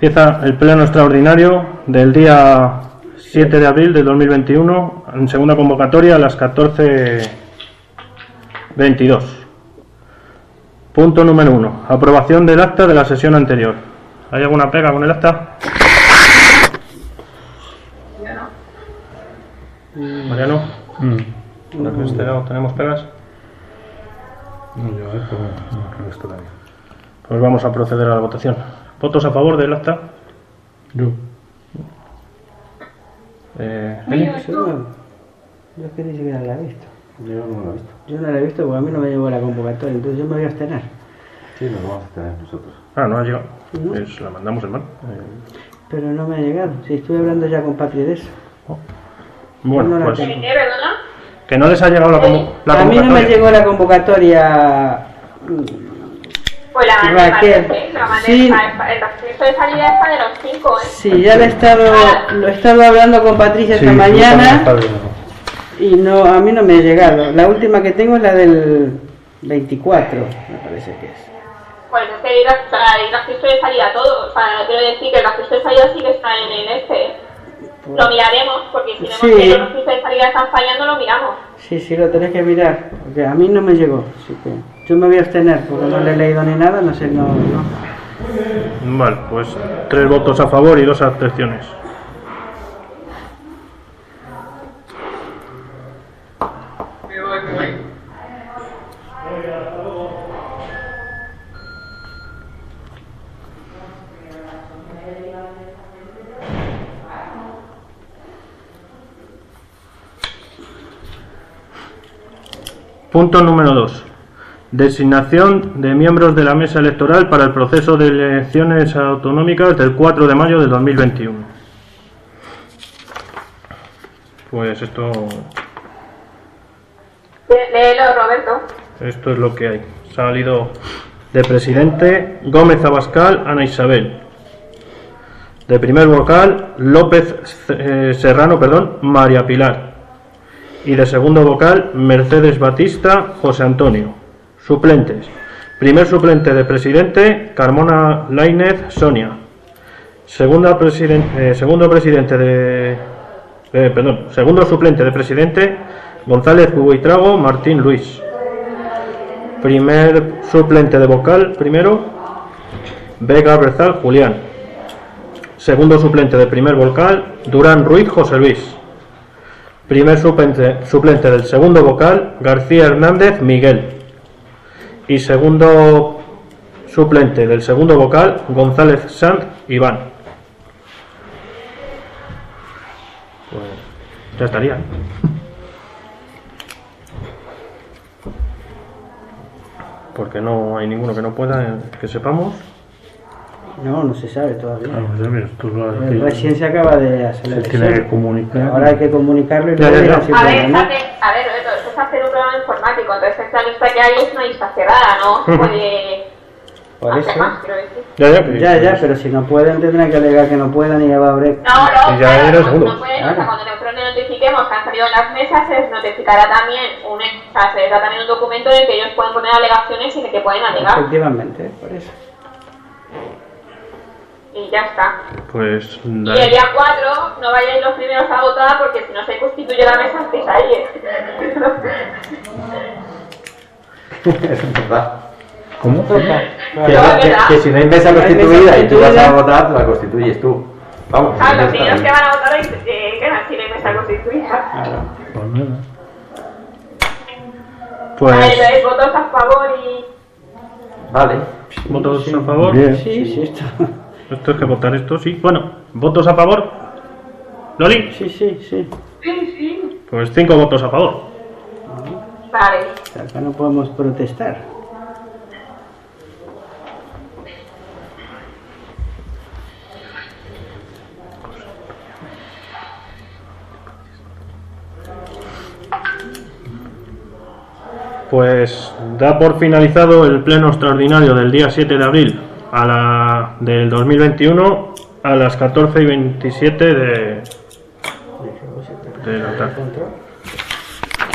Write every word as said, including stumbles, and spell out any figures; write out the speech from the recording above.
Empieza el pleno extraordinario del día siete de abril del dos mil veintiuno, en segunda convocatoria a las catorce veintidós. Punto número uno. Aprobación del acta de la sesión anterior. ¿Hay alguna pega con el acta? Mariano. Mm. ¿De este lado tenemos pegas? No, yo esto no, no esto también. Pues vamos a proceder a la votación. ¿Votos a favor del acta? Yo. Eh, Yo, no, yo es que ni siquiera la he visto. Yo no lo he visto. Yo no la he visto porque a mí no me llegó la convocatoria, entonces yo me voy a abstener. Sí, nos vamos a tener nosotros. Ah, no ha llegado. No. Pues la mandamos, hermano. Eh, Pero no me ha llegado. Si estuve hablando ya con Patri de eso. oh. Bueno, No la pues tengo. ¿Qué, perdona? que no les ha llegado la, convo- la A mí no me convocatoria. llegó la convocatoria. Pues la mandé Raquel. martes, ¿eh? La mandé, Sí. pa- el registro de salida está de los cinco, ¿eh? Sí, ya lo he estado, lo he estado hablando con Patricia esta Sí, mañana está bien, ¿no? y no, a mí no me ha llegado. La última que tengo es la del veinticuatro, me parece que es. Pues es que el, el registro de salida todo. O sea, quiero decir que el registro de salida sí que está en, en este. Lo miraremos, porque si vemos Sí. que los registros de salida están fallando, lo miramos. Sí, sí, lo tenés que mirar, porque a mí no me llegó, así que yo me voy a abstener, porque no le he leído ni nada, no sé, no, no. Vale, pues tres votos a favor y dos abstenciones. Punto número dos. Designación de miembros de la mesa electoral para el proceso de elecciones autonómicas del cuatro de mayo del dos mil veintiuno. Pues esto, Léelo, Roberto. esto es lo que hay. Ha salido de presidente Gómez Abascal, Ana Isabel. De primer vocal López eh, Serrano, perdón, María Pilar. Y de segundo vocal Mercedes Batista, José Antonio. Suplentes. Primer suplente de presidente Carmona Lainez, Sonia. Segunda presiden- eh, segundo presidente de eh, perdón, segundo suplente de presidente González Buitrago, Martín Luis. Primer suplente de vocal, primero Vega Berzal, Julián. Segundo suplente de primer vocal Durán Ruiz, José Luis. Primer suplente, suplente del segundo vocal García Hernández, Miguel. Y segundo suplente del segundo vocal González Sanz, Iván. Pues ya estaría. Porque no hay ninguno que no pueda, eh, que sepamos. No, no se sabe todavía. Ah, pues, mira, esto es lo Eh, que Recién se acaba de hacer la se tiene que elección. comunicar. Ahora hay que comunicarlo y Ya, luego ya, dirán ya. si A ver, pueden, ¿no? hace- a ver, Roberto, esto es hacer un programa informático, entonces esta lista que hay es una lista cerrada, no se puede Por hacer eso. más, quiero decir. Ya, ya, que- Ya, ya, pero si no pueden tendrán que alegar que no puedan y ya va a haber... No, no, Y ya claro, era no, seguro. no pueden, o Claro. sea, cuando nosotros notifiquemos que han salido en las mesas, se les notificará también un, o sea, se les da también un documento en el que ellos pueden poner alegaciones y de que pueden alegar, Efectivamente, por eso. y ya está. Pues Y el dale. día cuatro no vayáis los primeros a votar porque si no se constituye la mesa, estáis ahí, ¿eh? Es verdad. ¿Cómo? Toca. No, Que, ¿verdad? que- que si no hay mesa No hay mesa constituida y tú vas a constituida. votar, la constituyes tú. Vamos. Ah, ya los está primeros bien. que van a votar hoy, eh, que no tienen mesa constituida. Claro. Pues nada. Vale, Pues entonces votos a favor y... Vale. votos a favor. Bien. Sí, sí, esto. Esto es que votar esto, sí. Bueno, votos a favor. Loli, Sí, sí, sí. Sí, sí. pues cinco votos a favor. Vale. Acá no podemos protestar. Pues da por finalizado el pleno extraordinario del día siete de abril a la, del dos mil veintiuno a las catorce y veintisiete de, de la tarde.